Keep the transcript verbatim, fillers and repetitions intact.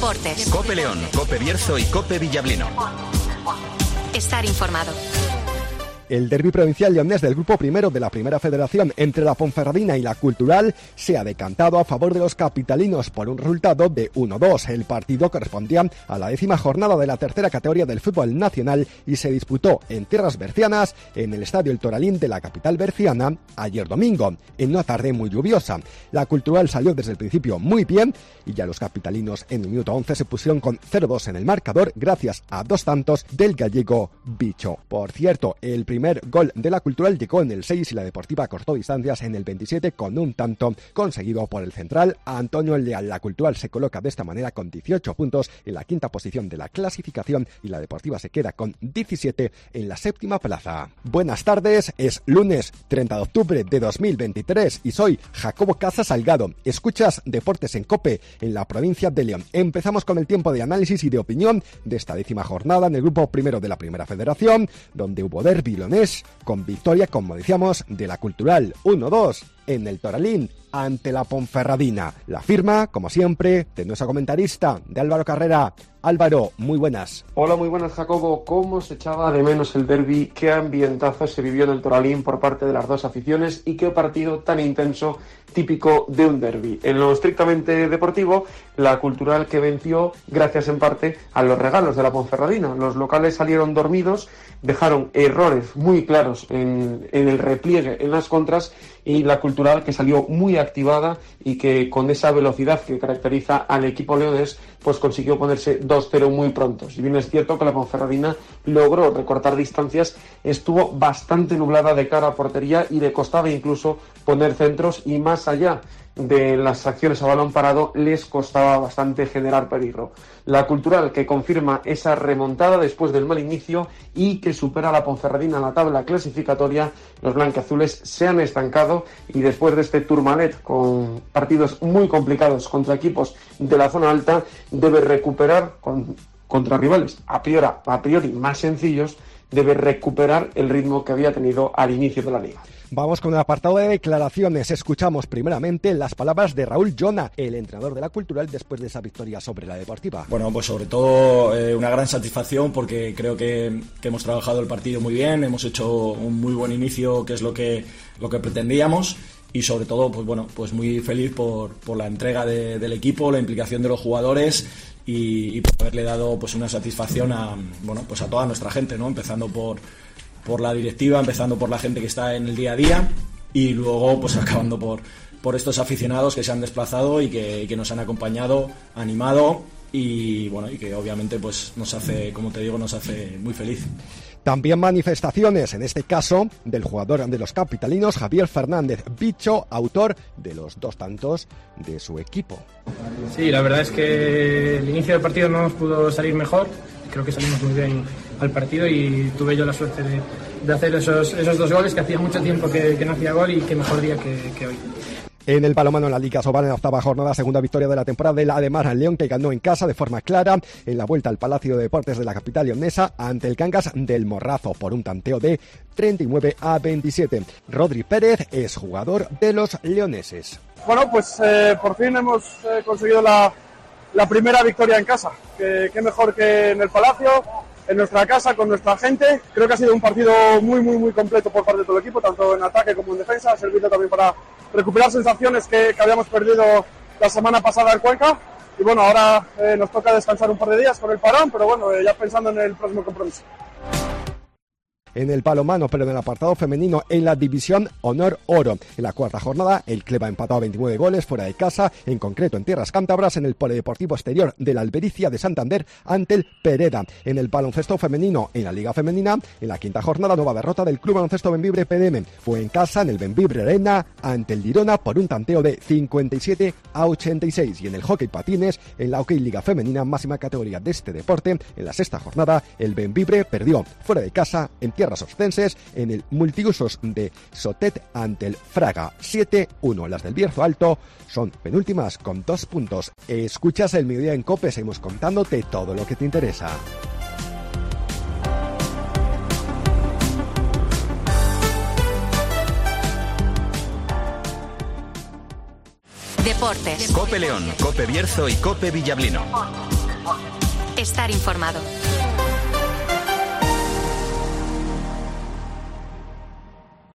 Deportes. COPE León, COPE Bierzo y COPE Villablino. Estar informado. El derbi provincial leonés del grupo primero de la Primera Federación entre la Ponferradina y la Cultural se ha decantado a favor de los capitalinos por un resultado de uno dos. El partido correspondía a la décima jornada de la tercera categoría del fútbol nacional y se disputó en tierras bercianas en el Estadio El Toralín de la capital berciana ayer domingo, en una tarde muy lluviosa. La Cultural salió desde el principio muy bien y ya los capitalinos en el minuto once se pusieron con cero dos en el marcador gracias a dos tantos del gallego Bicho. Por cierto, el primer El primer gol de la Cultural llegó en el seis y la Deportiva cortó distancias en el veintisiete con un tanto conseguido por el central Antonio Leal. La Cultural se coloca de esta manera con dieciocho puntos en la quinta posición de la clasificación y la Deportiva se queda con diecisiete en la séptima plaza. Buenas tardes, es lunes treinta de octubre de dos mil veintitrés y soy Jacobo Caza Salgado. Escuchas Deportes en COPE en la provincia de León. Empezamos con el tiempo de análisis y de opinión de esta décima jornada en el grupo primero de la Primera Federación, donde hubo derbi con victoria, como decíamos, de la Cultural uno dos en el Toralín ante la Ponferradina. La firma, como siempre, de nuestro comentarista, de Álvaro Carrera. Álvaro, muy buenas. Hola, muy buenas, Jacobo. ¿Cómo se echaba de menos el derbi? ¿Qué ambientazo se vivió en el Toralín por parte de las dos aficiones? ¿Y qué partido tan intenso, típico de un derbi? En lo estrictamente deportivo, la Cultural que venció gracias en parte a los regalos de la Ponferradina. Los locales salieron dormidos, dejaron errores muy claros en, en el repliegue, en las contras, y la Cultural que salió muy activada y que con esa velocidad que caracteriza al equipo leonés pues consiguió ponerse dos cero muy pronto. Si bien es cierto que la Ponferradina logró recortar distancias, estuvo bastante nublada de cara a portería y le costaba incluso poner centros, y más allá de las acciones a balón parado les costaba bastante generar peligro. La Cultural que confirma esa remontada después del mal inicio y que supera a la Ponferradina en la tabla clasificatoria. Los blanquiazules se han estancado y después de este tourmalet con partidos muy complicados contra equipos de la zona alta, debe recuperar con, contra rivales a priori, a priori más sencillos, debe recuperar el ritmo que había tenido al inicio de la liga. Vamos con el apartado de declaraciones. Escuchamos primeramente las palabras de Raúl Llona, el entrenador de la Cultural, después de esa victoria sobre la Deportiva. Bueno, pues sobre todo eh, una gran satisfacción porque creo que, que hemos trabajado el partido muy bien, hemos hecho un muy buen inicio, que es lo que, lo que pretendíamos, y sobre todo, pues bueno, pues muy feliz por, por la entrega de, del equipo, la implicación de los jugadores y, y por haberle dado pues una satisfacción a, bueno, pues a toda nuestra gente, ¿no? Empezando por por la directiva, empezando por la gente que está en el día a día y luego pues acabando por, por estos aficionados que se han desplazado y que, que nos han acompañado, animado y bueno, y que obviamente pues nos hace, como te digo, nos hace muy feliz. También manifestaciones, en este caso, del jugador de los capitalinos, Javier Fernández Bicho, autor de los dos tantos de su equipo. Sí, la verdad es que el inicio del partido no nos pudo salir mejor. Creo que salimos muy bien al partido y tuve yo la suerte de, de hacer esos, esos dos goles, que hacía mucho tiempo que, que no hacía gol, y qué mejor día que, que hoy. En el balonmano en la Liga Sobal, en la octava jornada, segunda victoria de la temporada de la Ademar León, que ganó en casa de forma clara en la vuelta al Palacio de Deportes de la capital leonesa ante el Cangas del Morrazo por un tanteo de treinta y nueve a veintisiete. Rodri Pérez es jugador de los leoneses. Bueno, pues eh, por fin hemos eh, conseguido la, la primera victoria en casa. Que, que mejor que en el Palacio, en nuestra casa, con nuestra gente. Creo que ha sido un partido muy, muy, muy completo por parte de todo el equipo, tanto en ataque como en defensa. Ha servido también para recuperar sensaciones que, que habíamos perdido la semana pasada en Cuenca. Y bueno, ahora eh, nos toca descansar un par de días con el parón, pero bueno, eh, ya pensando en el próximo compromiso. En el balonmano, pero en el apartado femenino, en la división Honor Oro. En la cuarta jornada, el Cleva ha empatado a veintinueve goles fuera de casa, en concreto en tierras cántabras, en el polideportivo exterior de la Albericia de Santander ante el Pereda. En el baloncesto femenino, en la Liga Femenina, en la quinta jornada, nueva derrota del Club Baloncesto Bembibre P D M. Fue en casa, en el Bembibre Arena, ante el Girona por un tanteo de cincuenta y siete a ochenta y seis. Y en el hockey patines, en la Hockey Liga Femenina, máxima categoría de este deporte, en la sexta jornada, el Bembibre perdió fuera de casa en tierras ostenses en el multiusos de Sotet ante el Fraga siete uno. Las del Bierzo Alto son penúltimas con dos puntos. Escuchas el Mediodía en COPE, seguimos contándote todo lo que te interesa. Deportes. Deportes. Cope León, Cope Bierzo y Cope Villablino. Estar informado.